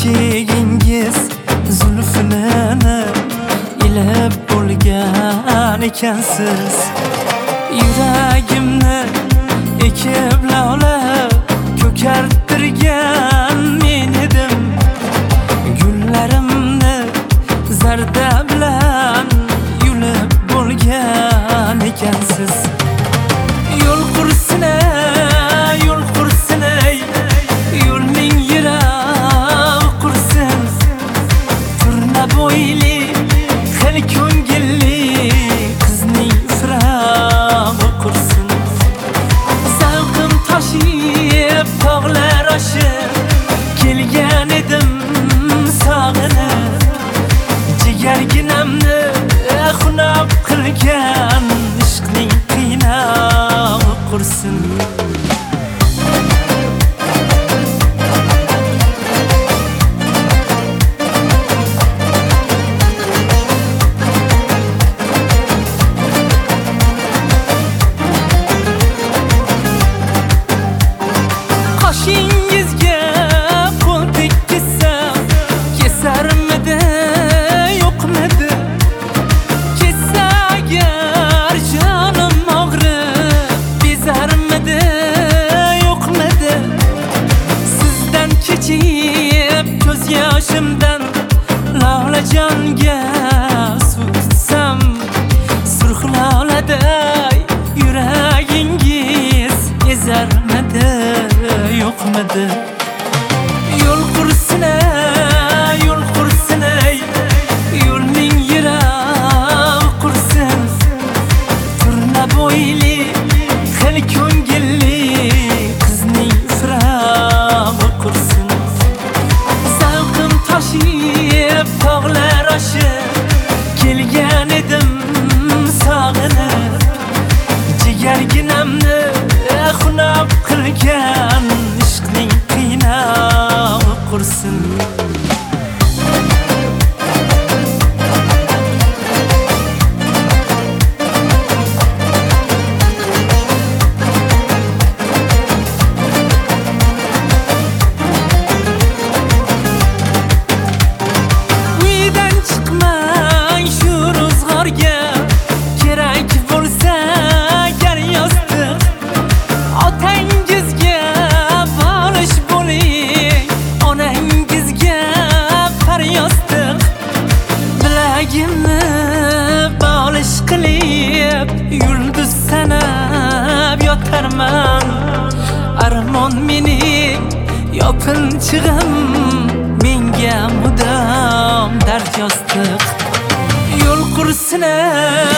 eshigingiz zulfini ilib bo'lgan ekansiz. Yuragimni ekib lavlab ko'kartirgan men edim. Gullarimni zarda bilan yulib bo'lgan ekansiz. Yo'l qursin ey, yo'l qursin ey, yo'lning yiroq qursin. Turna bo'yli, xil ko'ngilli qizning firog'i qursin. Zavqim toshib tog'lar oshib kelgan edim sog'inib. Jigarginamni xunob qilgan ishqning qiynog'i qursin. Qoshingizga qo'l tekkizsam kesarmidi, yo'qmidi? Kessa agar jonim og'rib bezarmidi, yo'qmidi? Sizdan kechib ko'z yoshimdan lolajonga sutsam, surx loladay yuragingiz ezarmidi, yo'qmidi? Yo'l qursin ey, yo'l qursin ey, yo'lning yiroq qursin. Turna bo'yli, xil ko'ngilli qizning firog'i qursin. Zavqim toshib tog'lar oshib kelgan edim sog'inib. Jigarginamni xunob qilgan ishqning qiynog'i qursin. Uydan chiqmang shu ro'zg'orga, kerak bo'lsa gar yostiq. Otangizga bolish bo'ling, onangizga faryostiq. Bilagimni bolish qilib yulduz sanab yotarman. Armon mening yopinchig'im, menga mudom dard yostiq. Yo'l qursin ey,